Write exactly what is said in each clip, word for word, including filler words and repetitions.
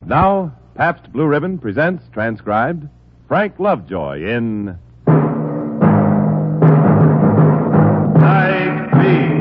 Now, Pabst Blue Ribbon presents, transcribed, Frank Lovejoy in Night Beat.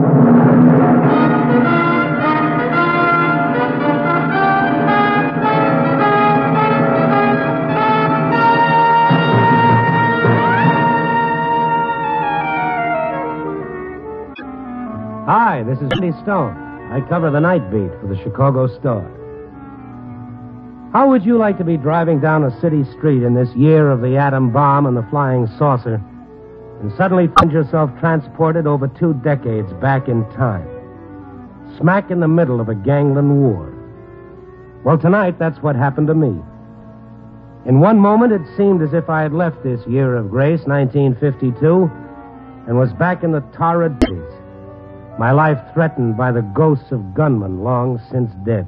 Hi, this is Andy Stone. I cover the night beat for the Chicago Star. How would you like to be driving down a city street in this year of the atom bomb and the flying saucer and suddenly find yourself transported over two decades back in time, smack in the middle of a gangland war? Well, tonight, that's what happened to me. In one moment, it seemed as if I had left this year of grace, nineteen fifty-two, and was back in the torrid days. My life threatened by the ghosts of gunmen long since dead.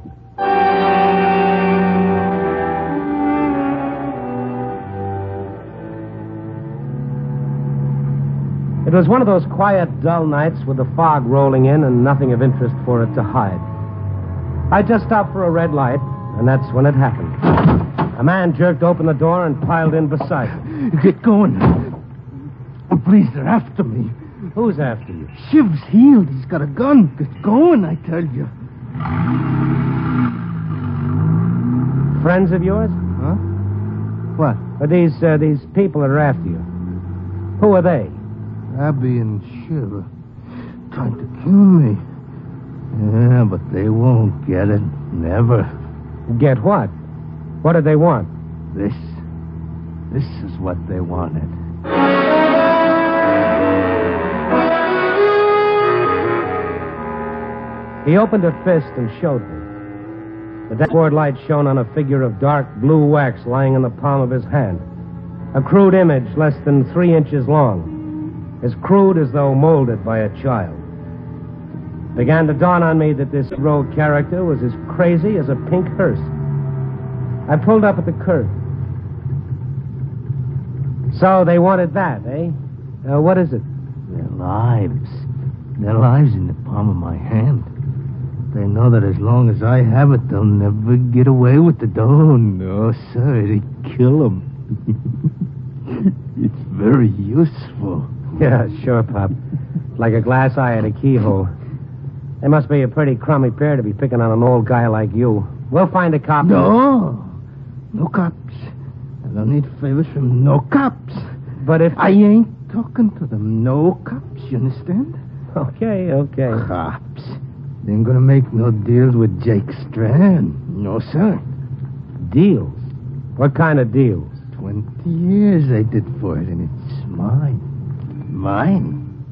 It was one of those quiet, dull nights with the fog rolling in and nothing of interest for it to hide. I just stopped for a red light, and that's when it happened. A man jerked open the door and piled in beside me. Get going. Oh, please, they're after me. Who's after you? Shiv's healed. He's got a gun. Get going, I tell you. Friends of yours? Huh? What? Or these, uh, these people that are after you? Who are they? Abby and Shiv trying to kill me. Yeah, but they won't get it. Never. Get what? What did they want? This. This is what they wanted. He opened a fist and showed me. The dashboard light shone on a figure of dark blue wax lying in the palm of his hand. A crude image less than three inches long, as crude as though molded by a child. It began to dawn on me that this rogue character was as crazy as a pink hearse. I pulled up at the curb. So they wanted that, eh? Uh, what is it? Their lives. Their lives in the palm of my hand. They know that as long as I have it, they'll never get away with it. Oh, no, sir. It'd kill them. It's very useful. Yeah, sure, Pop. Like a glass eye at a keyhole. They must be a pretty crummy pair to be picking on an old guy like you. We'll find a cop. No. No cops. I don't need favors from no cops. But if... I ain't talking to them. No cops, you understand? Okay, okay. Cops. They ain't gonna make no deals with Jake Strand. No, sir. Deals? What kind of deals? Twenty years I did for it, and it's mine. Mine.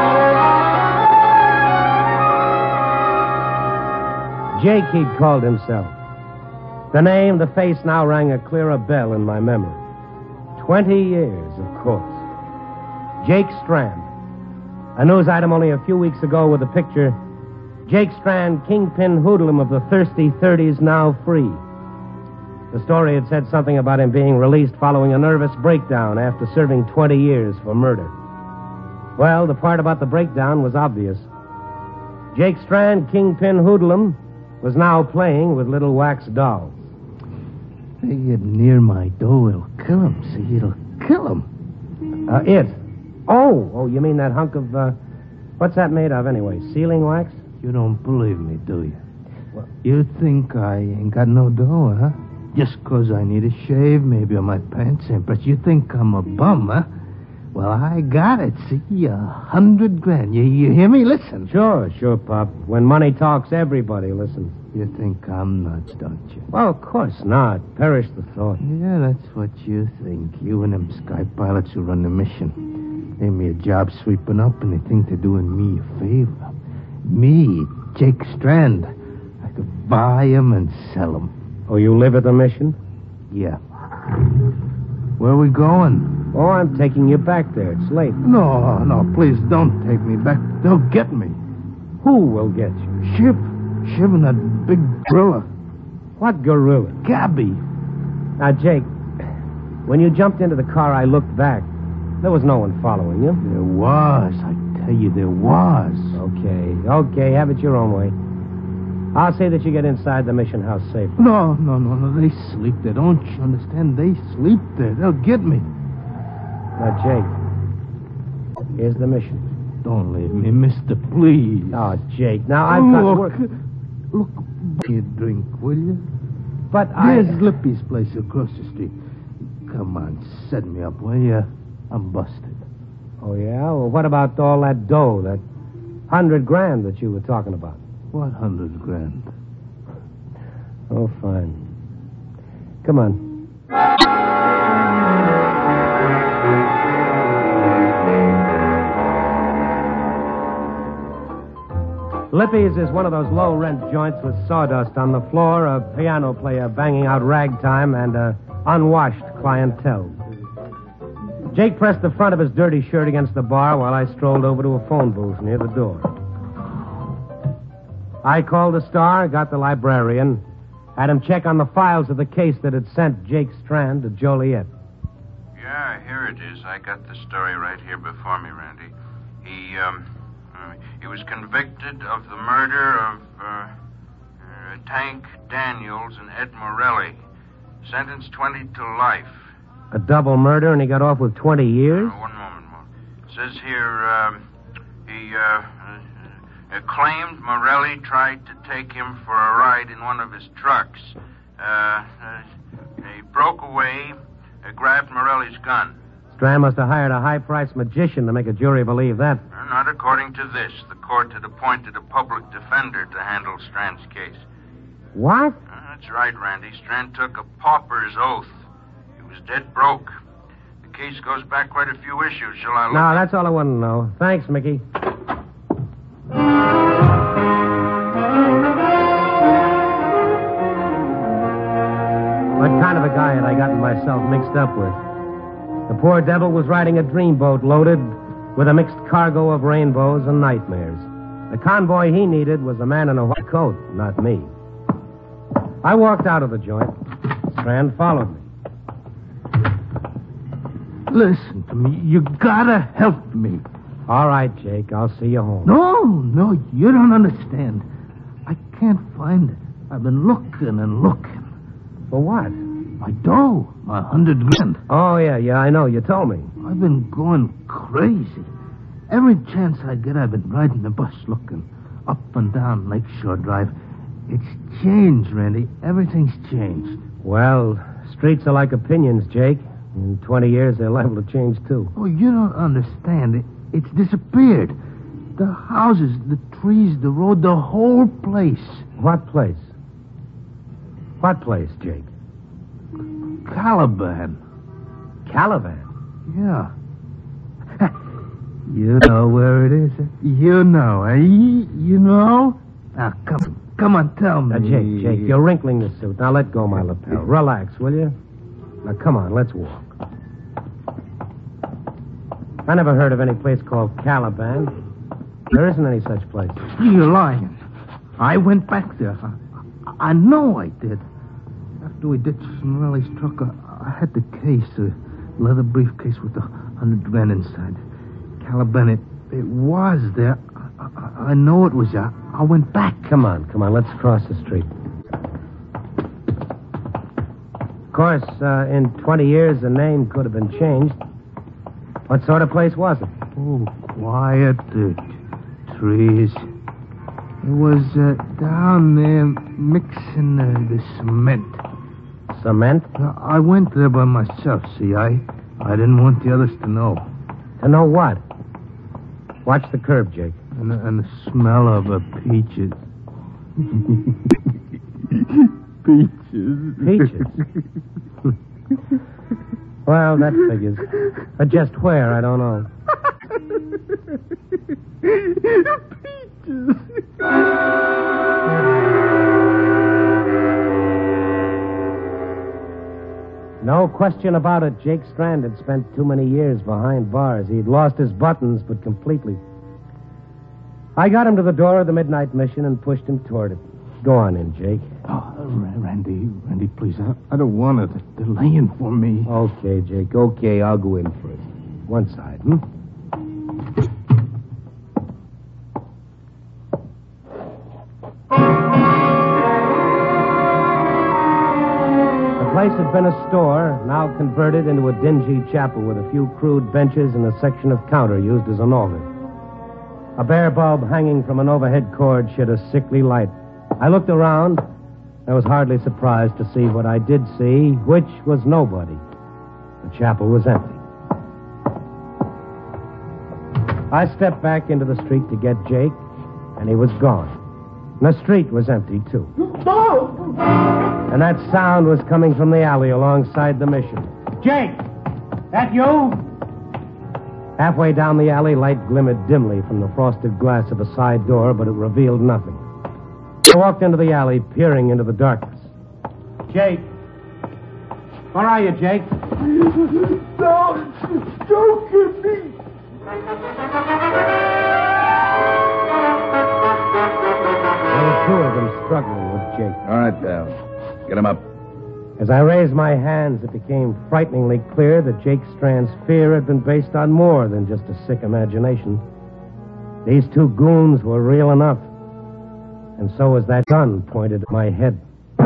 Jake, he'd called himself. The name, the face now rang a clearer bell in my memory. Twenty years, of course. Jake Strand. A news item only a few weeks ago with the picture, Jake Strand, kingpin hoodlum of the thirsty thirties, now free. The story had said something about him being released following a nervous breakdown after serving twenty years for murder. Well, the part about the breakdown was obvious. Jake Strand, kingpin hoodlum, was now playing with little wax dolls. They get near my door, it'll kill him. See, it'll kill him. Uh, it? Oh, oh, you mean that hunk of, uh, what's that made of anyway? Sealing wax? You don't believe me, do you? What? You think I ain't got no dough, huh? Just 'cause I need a shave, maybe on my pants, but you think I'm a bum, huh? Well, I got it, see? A hundred grand. You, you hear me? Listen. Sure, sure, Pop. When money talks, everybody listens. You think I'm nuts, don't you? Well, of course not. Perish the thought. Yeah, that's what you think. You and them sky pilots who run the mission. Gave me a job sweeping up, and they think they're doing me a favor. Me, Jake Strand. I could buy him and sell him. Oh, you live at the mission? Yeah. Where are we going? Oh, I'm taking you back there. It's late. No, no, please don't take me back. They'll get me. Who will get you? Shiv. Shiv and that big gorilla. What gorilla? Gabby. Now, Jake, when you jumped into the car, I looked back. There was no one following you. There was. I tell you, there was. Okay, okay, have it your own way. I'll see that you get inside the mission house safe. No, no, no, no. They sleep there. Don't you understand? They sleep there. They'll get me. Now, Jake, here's the mission. Don't leave me, mister, please. Oh, Jake, now I've got look, work. Look, buy a drink, will you? But I... There's Lippy's place across the street. Come on, set me up, will you? I'm busted. Oh, yeah? Well, what about all that dough, that hundred grand that you were talking about? What hundred grand? Oh, fine. Come on. Lippy's is one of those low-rent joints with sawdust on the floor, a piano player banging out ragtime, and a unwashed clientele. Jake pressed the front of his dirty shirt against the bar while I strolled over to a phone booth near the door. I called the Star, got the librarian, had him check on the files of the case that had sent Jake Strand to Joliet. Yeah, here it is. I got the story right here before me, Randy. He, um, uh, he was convicted of the murder of, uh, uh, Tank Daniels and Ed Morelli. Sentenced twenty to life. A double murder, and he got off with twenty years? Uh, one moment more. It says here, um, he, uh, uh, claimed Morelli tried to take him for a ride in one of his trucks. Uh, uh he broke away, uh, grabbed Morelli's gun. Strand must have hired a high-priced magician to make a jury believe that. Uh, not according to this. The court had appointed a public defender to handle Strand's case. What? Uh, that's right, Randy. Strand took a pauper's oath. He was dead broke. The case goes back quite a few issues. Shall I look? No, that's all I want to know. Thanks, Mickey. What kind of a guy had I gotten myself mixed up with? The poor devil was riding a dreamboat loaded with a mixed cargo of rainbows and nightmares. The convoy he needed was a man in a white coat, not me. I walked out of the joint. Strand followed me. Listen to me. You gotta help me. All right, Jake. I'll see you home. No, no, you don't understand. I can't find it. I've been looking and looking. For what? My dough. My hundred grand. Oh, yeah, yeah, I know. You told me. I've been going crazy. Every chance I get, I've been riding the bus looking up and down Lakeshore Drive. It's changed, Randy. Everything's changed. Well, streets are like opinions, Jake. In twenty years, they're liable to change, too. Oh, you don't understand. It, it's disappeared. The houses, the trees, the road, the whole place. What place? What place, Jake? Caliban. Caliban? Yeah. You know where it is. You know, eh? You know? Now, come come on, tell me. Now, Jake, Jake, you're wrinkling the suit. Now, let go my lapel. Relax, will you? Now, come on, let's walk. I never heard of any place called Caliban. There isn't any such place. You're lying. I went back there. I, I know I did. After we ditched Morelli's truck, I, I had the case, a leather briefcase with a hundred grand inside. Caliban, it, it was there. I, I, I know it was there. I went back. Come on, come on, let's cross the street. Of course, uh, in twenty years, the name could have been changed. What sort of place was it? Oh, quiet, uh, trees. It was uh, down there mixing uh, the cement. Cement? I went there by myself, see. I, I didn't want the others to know. To know what? Watch the curb, Jake. And, and the smell of uh, peaches. Peaches. Peaches? Well, that figures. But just where, I don't know. Peaches. No question about it. Jake Strand had spent too many years behind bars. He'd lost his buttons, but completely. I got him to the door of the Midnight Mission and pushed him toward it. Go on in, Jake. Oh, Randy, Randy, please. I, I don't want it. They're laying for me. Okay, Jake. Okay, I'll go in first. One side, hmm? place had been a store, now converted into a dingy chapel with a few crude benches and a section of counter used as an altar. A bare bulb hanging from an overhead cord shed a sickly light. I looked around. I was hardly surprised to see what I did see, which was nobody. The chapel was empty. I stepped back into the street to get Jake, and he was gone. And the street was empty, too. And that sound was coming from the alley alongside the mission. Jake! That you? Halfway down the alley, light glimmered dimly from the frosted glass of a side door, but it revealed nothing. I walked into the alley, peering into the darkness. Jake! Where are you, Jake? Don't, don't get me! There were two of them struggling with Jake. All right, pal. Get him up. As I raised my hands, it became frighteningly clear that Jake Strand's fear had been based on more than just a sick imagination. These two goons were real enough. And so was that gun pointed at my head.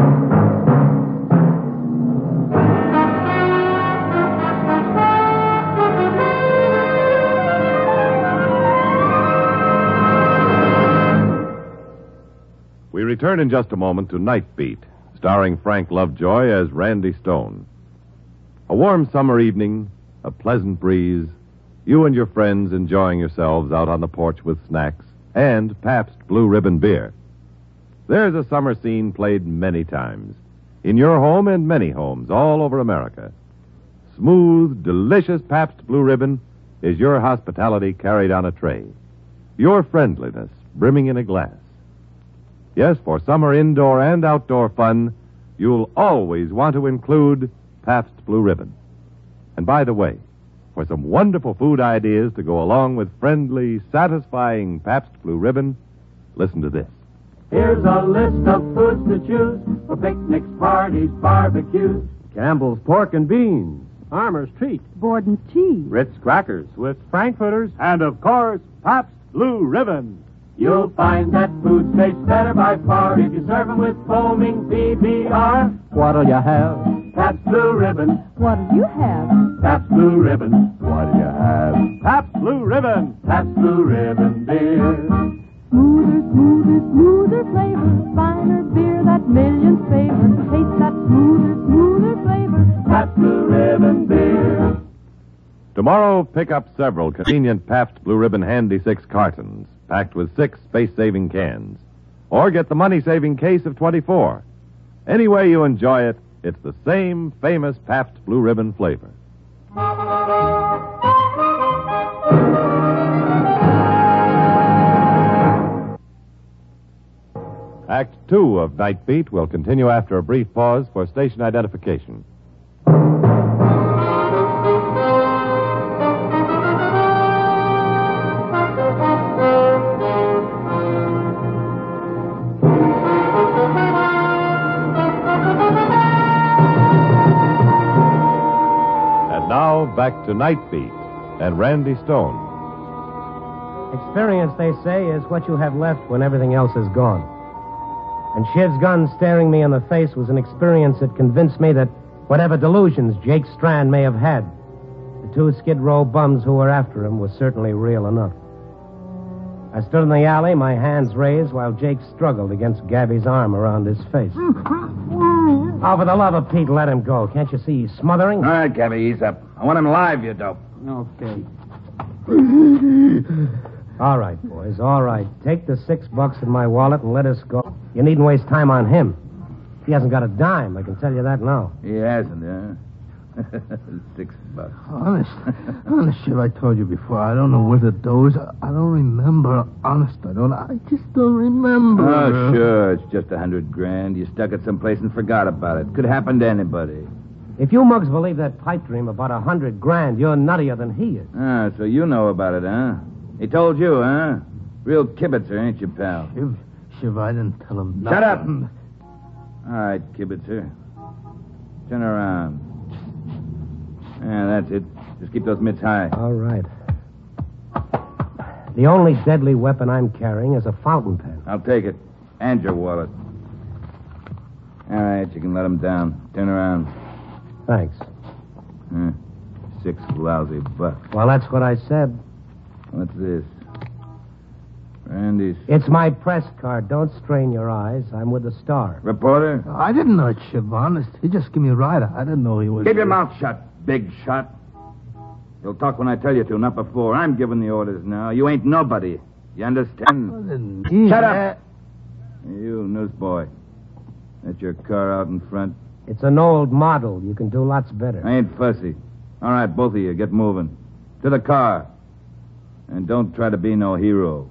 We return in just a moment to Night Beat, starring Frank Lovejoy as Randy Stone. A warm summer evening, a pleasant breeze, you and your friends enjoying yourselves out on the porch with snacks and Pabst Blue Ribbon beer. There's a summer scene played many times, in your home and many homes all over America. Smooth, delicious Pabst Blue Ribbon is your hospitality carried on a tray, your friendliness brimming in a glass. Yes, for summer indoor and outdoor fun, you'll always want to include Pabst Blue Ribbon. And by the way, for some wonderful food ideas to go along with friendly, satisfying Pabst Blue Ribbon, listen to this. Here's a list of foods to choose for picnics, parties, barbecues. Campbell's Pork and Beans, Armour's Treat, Borden's Cheese, Ritz Crackers with Frankfurters, and of course, Pabst Blue Ribbon. You'll find that food tastes better by far if you serve them with foaming P B R. What'll you have? Pabst Blue Ribbon. what'll you have? Pabst Blue Ribbon. What'll you have? Pabst Blue Ribbon. Pabst Blue Ribbon beer. Smoother, smoother, smoother flavor, finer beer that millions favor. Taste that smoother, smoother flavor. Pabst Blue Ribbon beer. Tomorrow, pick up several convenient Pabst Blue Ribbon Handy Six cartons, packed with six space-saving cans. Or get the money-saving case of twenty-four. Any way you enjoy it, it's the same famous Pabst Blue Ribbon flavor. Act two of Night Beat will continue after a brief pause for station identification. And now, back to Night Beat and Randy Stone. Experience, they say, is what you have left when everything else is gone. And Shiv's gun staring me in the face was an experience that convinced me that whatever delusions Jake Strand may have had, the two Skid Row bums who were after him was certainly real enough. I stood in the alley, my hands raised, while Jake struggled against Gabby's arm around his face. Oh, for the love of Pete, let him go. Can't you see he's smothering? All right, Gabby, ease up. I want him live, you dope. Okay. All right, boys, all right. Take the six bucks in my wallet and let us go. You needn't waste time on him. He hasn't got a dime, I can tell you that now. He hasn't, huh? Six bucks. Honest. Honest, Shiv, I told you before. I don't know where the dough is. I don't remember. Honest, I don't. I just don't remember. Oh, sure. It's just a hundred grand. You stuck it someplace and forgot about it. Could happen to anybody. If you mugs believe that pipe dream about a hundred grand, you're nuttier than he is. Ah, so you know about it, huh? He told you, huh? Real kibitzer, ain't you, pal? Shiv, Shiv, I didn't tell him nothing. Shut up! All right, kibitzer. Turn around. Yeah, that's it. Just keep those mitts high. All right. The only deadly weapon I'm carrying is a fountain pen. I'll take it. And your wallet. All right, you can let him down. Turn around. Thanks. Huh. Six lousy bucks. Well, that's what I said. What's this? Randy's... It's my press card. Don't strain your eyes. I'm with the Star. Reporter? I didn't know it, Shiv, honest. He just gave me a ride. I didn't know he was... Keep your mouth shut, big shot. You'll talk when I tell you to, not before. I'm giving the orders now. You ain't nobody. You understand? Yeah. Shut up! You, newsboy. That's your car out in front. It's an old model. You can do lots better. I ain't fussy. All right, both of you, get moving. To the car. And don't try to be no hero.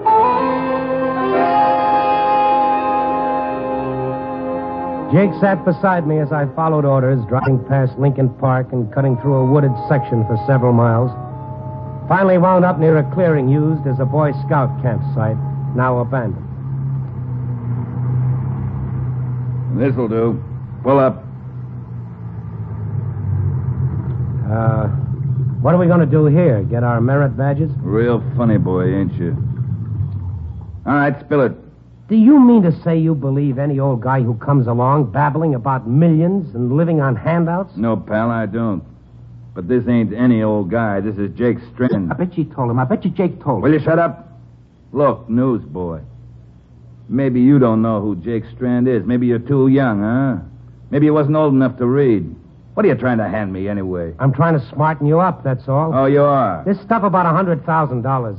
Jake sat beside me as I followed orders, driving past Lincoln Park and cutting through a wooded section for several miles. Finally wound up near a clearing used as a Boy Scout campsite, now abandoned. This'll do. Pull up. Uh, what are we going to do here? Get our merit badges? Real funny boy, ain't you? All right, spill it. Do you mean to say you believe any old guy who comes along babbling about millions and living on handouts? No, pal, I don't. But this ain't any old guy. This is Jake Strand. I bet you told him. I bet you Jake told him. Will you shut up? Look, newsboy. Maybe you don't know who Jake Strand is. Maybe you're too young, huh? Maybe you wasn't old enough to read. What are you trying to hand me, anyway? I'm trying to smarten you up, that's all. Oh, you are? This stuff about one hundred thousand dollars.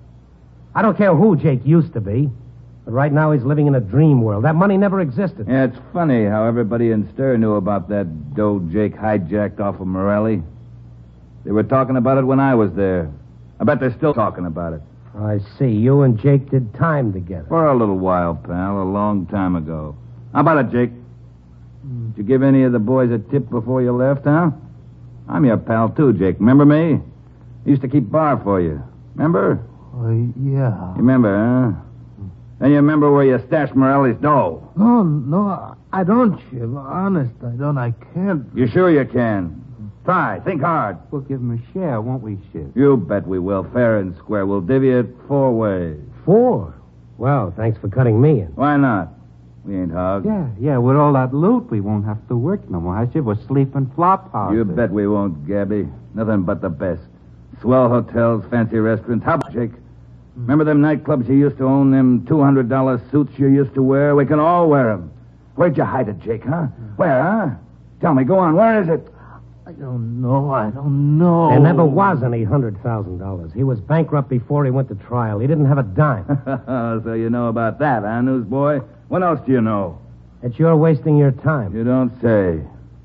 I don't care who Jake used to be, but right now he's living in a dream world. That money never existed. Yeah, it's funny how everybody in Stir knew about that dough Jake hijacked off of Morelli. They were talking about it when I was there. I bet they're still talking about it. I see. You and Jake did time together. For a little while, pal. A long time ago. How about it, Jake? Did you give any of the boys a tip before you left, huh? I'm your pal, too, Jake. Remember me? I used to keep bar for you. Remember? Oh, yeah. You remember, huh? Then you remember where you stashed Morelli's dough. No, no, I don't, Shiv. Honest, I don't. I can't. You sure you can? Try. Think hard. We'll give him a share, won't we, Shiv? You bet we will. Fair and square. We'll divvy it four ways. Four? Well, thanks for cutting me in. Why not? We ain't hogs. Yeah, yeah. With all that loot, we won't have to work no more, huh, Shiv? We'll sleep in flop houses. You bet we won't, Gabby. Nothing but the best. Swell hotels, fancy restaurants. How about, Jake? Remember them nightclubs you used to own, them two hundred dollars suits you used to wear? We can all wear them. Where'd you hide it, Jake, huh? Where, huh? Tell me, go on. Where is it? I don't know. I don't know. There never was any one hundred thousand dollars. He was bankrupt before he went to trial. He didn't have a dime. So you know about that, huh, newsboy? What else do you know? That you're wasting your time. You don't say.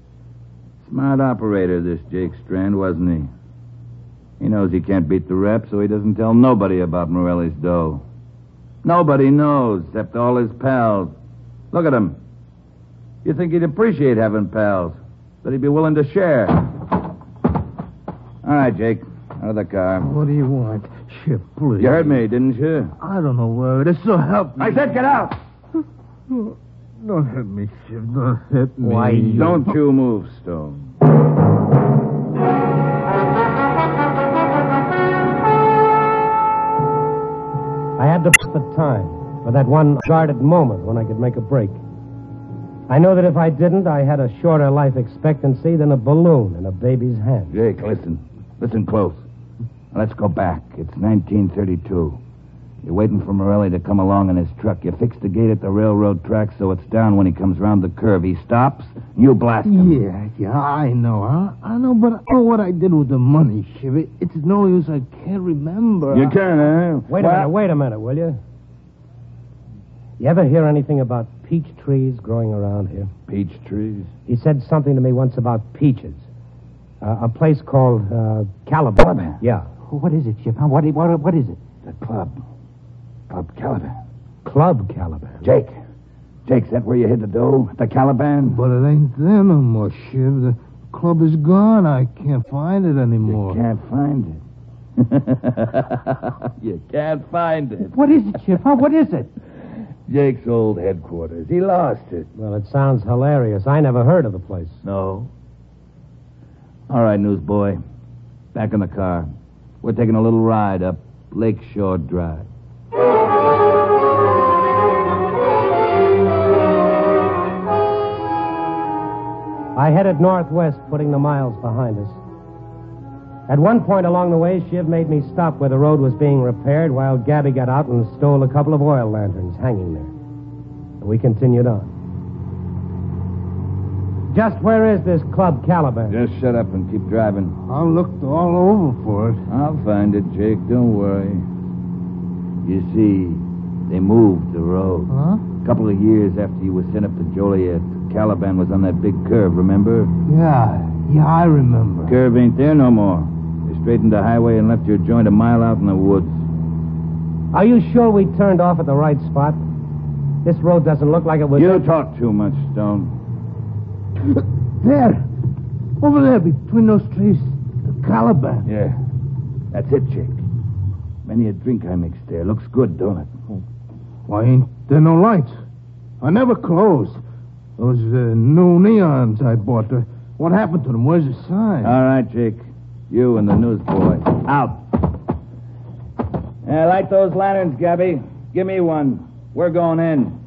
Smart operator, this Jake Strand, wasn't he? He knows he can't beat the rep, so he doesn't tell nobody about Morelli's dough. Nobody knows, except all his pals. Look at him. You'd think he'd appreciate having pals, that he'd be willing to share. All right, Jake, out of the car. What do you want? Shiv, please. You heard me, didn't you? I don't know where it is, so help me. I said get out! Don't hit me, Shiv. Don't hit me. Why, you- Don't you move, Stone. I had to put the time for that one guarded moment when I could make a break. I know that if I didn't, I had a shorter life expectancy than a balloon in a baby's hand. Jake, listen. Listen close. Now, let's go back. It's nineteen thirty-two. You're waiting for Morelli to come along in his truck. You fix the gate at the railroad track so it's down when he comes round the curve. He stops, you blast him. Yeah, yeah, I know, huh? I know, but I know what I did with the money, Shiv. It- It's no use. I can't remember. You can, huh? Wait a minute, wait a minute, will you? You ever hear anything about peach trees growing around here? Peach trees? He said something to me once about peaches. Uh, a place called uh, Caliban. Caliban? Yeah. What is it, Shiv? Huh? What, what, what is it? The club. Club Caliban. Club Caliban. Jake. Jake's that where you hid the dough? At the Caliban? But it ain't there no more, Shiv. The club is gone. I can't find it anymore. You can't find it. You can't find it. What is it, Shiv? Huh? What is it? Jake's old headquarters. He lost it. Well, it sounds hilarious. I never heard of the place. No. All right, newsboy. Back in the car. We're taking a little ride up Lakeshore Drive. I headed northwest, putting the miles behind us. At one point along the way, Shiv made me stop where the road was being repaired while Gabby got out and stole a couple of oil lanterns hanging there. And we continued on. Just where is this Club Caliban? Just shut up and keep driving. I looked all over for it. I'll find it, Jake. Don't worry. You see, they moved the road. Huh? A couple of years after you were sent up to Joliet, Caliban was on that big curve, remember? Yeah, yeah, I remember. Curve ain't there no more. They straightened the highway and left your joint a mile out in the woods. Are you sure we turned off at the right spot? This road doesn't look like it was... You talk too much, Stone. There. Over there, between those trees. The Caliban. Yeah. That's it, Jake. Many a drink I mixed there. Looks good, don't it? Why ain't there no lights? I never closed. Those uh, new neons I bought. Uh, what happened to them? Where's the sign? All right, Jake. You and the newsboy. Out. Yeah, light those lanterns, Gabby. Give me one. We're going in.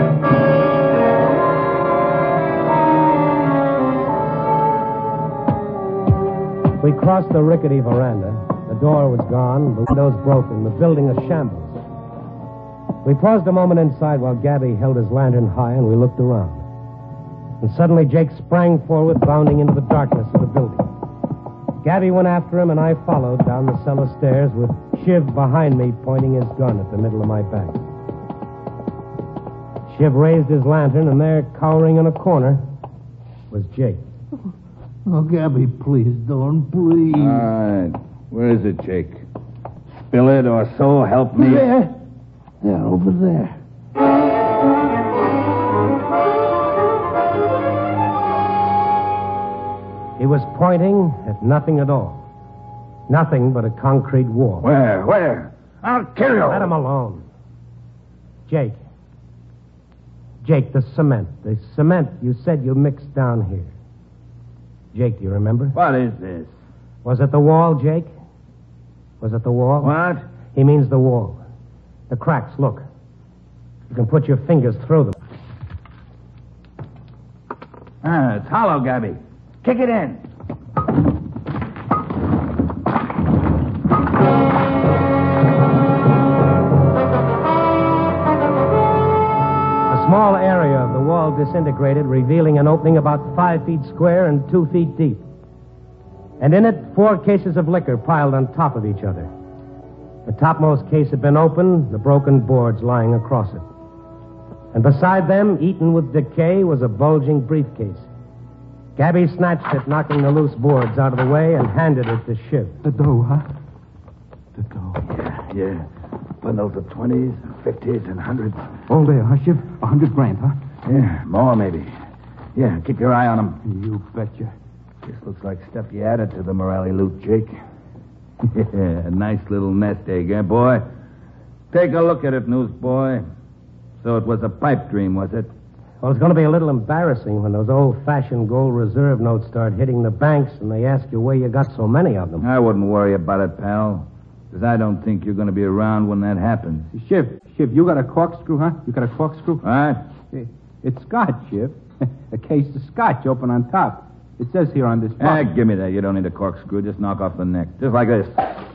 We crossed the rickety veranda. The door was gone, the windows broken, the building a shambles. We paused a moment inside while Gabby held his lantern high and we looked around. And suddenly Jake sprang forward, bounding into the darkness of the building. Gabby went after him and I followed down the cellar stairs with Shiv behind me pointing his gun at the middle of my back. Shiv raised his lantern and there, cowering in a corner, was Jake. Oh, Gabby, please, don't, please. All right. Where is it, Jake? Spill it or so help me. There. There, over there. He was pointing at nothing at all. Nothing but a concrete wall. Where? Where? I'll kill you. Let him alone. Jake. Jake, the cement. The cement you said you mixed down here. Jake, do you remember? What is this? Was it the wall, Jake? Was it the wall? What? He means the wall. The cracks, look. You can put your fingers through them. Ah, it's hollow, Gabby. Kick it in. A small area of the wall disintegrated, revealing an opening about five feet square and two feet deep. And in it, four cases of liquor piled on top of each other. The topmost case had been opened, the broken boards lying across it. And beside them, eaten with decay, was a bulging briefcase. Gabby snatched it, knocking the loose boards out of the way, and handed it to Shiv. The dough, huh? The dough. Yeah, yeah. Bundles of twenties, fifties, and hundreds. All there, huh, Shiv? A hundred grand, huh? Yeah, more maybe. Yeah, keep your eye on them. You betcha. This looks like stuff you added to the Morelli loot, Jake. Yeah, a nice little nest egg, eh, boy? Take a look at it, newsboy. So it was a pipe dream, was it? Well, it's going to be a little embarrassing when those old-fashioned gold reserve notes start hitting the banks and they ask you where you got so many of them. I wouldn't worry about it, pal. Because I don't think you're going to be around when that happens. Shiv, Shiv, you got a corkscrew, huh? You got a corkscrew? What? It's scotch, Shiv. A case of scotch open on top. It says here on this box. Ah, give me that. You don't need a corkscrew. Just knock off the neck. Just like this.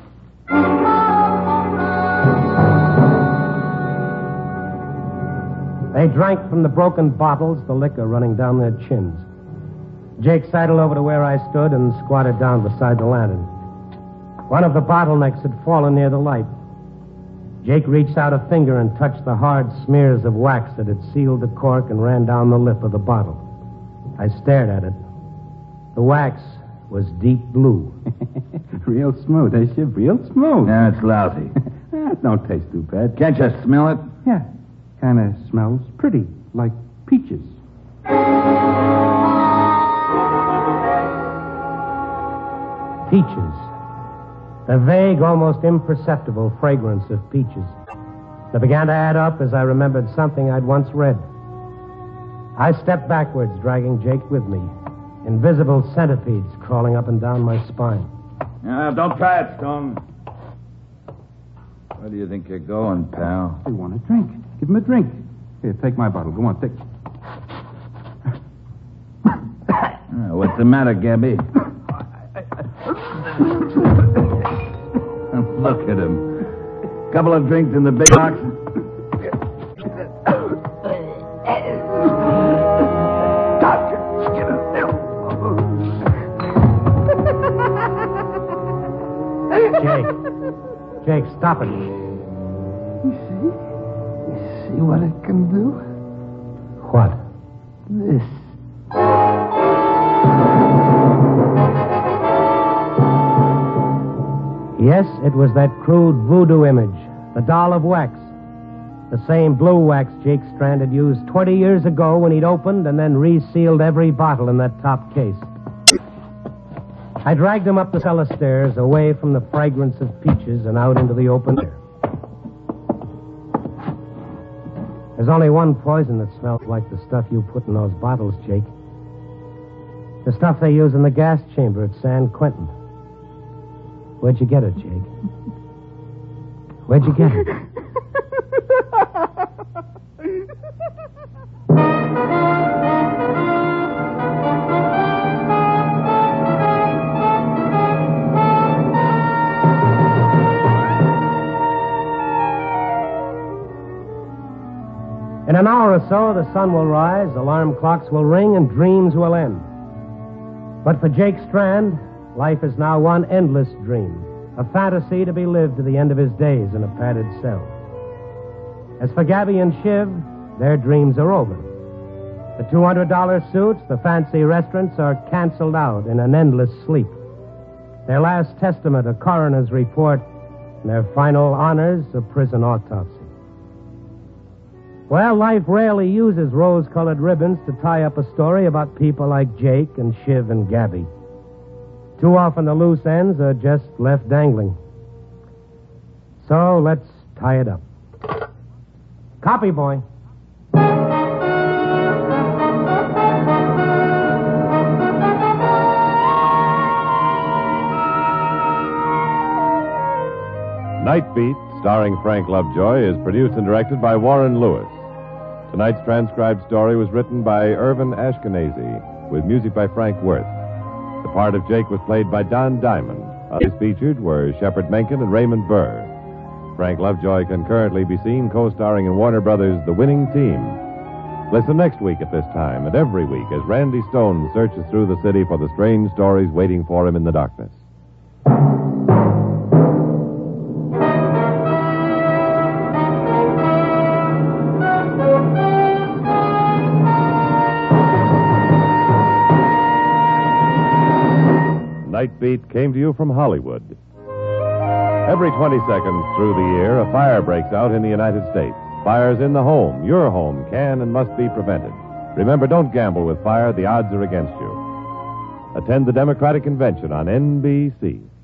They drank from the broken bottles, the liquor running down their chins. Jake sidled over to where I stood and squatted down beside the lantern. One of the bottlenecks had fallen near the light. Jake reached out a finger and touched the hard smears of wax that had sealed the cork and ran down the lip of the bottle. I stared at it. The wax was deep blue. Real smooth, eh, Shiv? Real smooth. Yeah, it's lousy. It don't taste too bad. Can't you smell it? Yeah. Kind of smells pretty, like peaches. Peaches. The vague, almost imperceptible fragrance of peaches. That began to add up as I remembered something I'd once read. I stepped backwards, dragging Jake with me. Invisible centipedes crawling up and down my spine. Uh, don't try it, Stone. Where do you think you're going, pal? They want a drink. Give him a drink. Here, take my bottle. Go on, take. Uh, what's the matter, Gabby? Look at him. Couple of drinks in the big box. Jake. Jake, stop it. You see? You see what it can do? What? This. Yes, it was that crude voodoo image, the doll of wax. The same blue wax Jake Strand had used twenty years ago when he'd opened and then resealed every bottle in that top case. I dragged him up the cellar stairs, away from the fragrance of peaches and out into the open air. There's only one poison that smells like the stuff you put in those bottles, Jake. The stuff they use in the gas chamber at San Quentin. Where'd you get it, Jake? Where'd you get it? In an hour or so, the sun will rise, alarm clocks will ring, and dreams will end. But for Jake Strand, life is now one endless dream, a fantasy to be lived to the end of his days in a padded cell. As for Gabby and Shiv, their dreams are over. The two hundred dollars suits, the fancy restaurants are canceled out in an endless sleep. Their last testament, a coroner's report, and their final honors, a prison autopsy. Well, life rarely uses rose-colored ribbons to tie up a story about people like Jake and Shiv and Gabby. Too often the loose ends are just left dangling. So let's tie it up. Copy, boy. Night Beat, starring Frank Lovejoy, is produced and directed by Warren Lewis. Tonight's transcribed story was written by Irvin Ashkenazi, with music by Frank Worth. The part of Jake was played by Don Diamond. Others featured were Shepard Menken and Raymond Burr. Frank Lovejoy can currently be seen co-starring in Warner Brothers' The Winning Team. Listen next week at this time and every week as Randy Stone searches through the city for the strange stories waiting for him in the darkness. Night Beat came to you from Hollywood. Every twenty seconds through the year, a fire breaks out in the United States. Fires in the home, your home, can and must be prevented. Remember, don't gamble with fire. The odds are against you. Attend the Democratic Convention on N B C.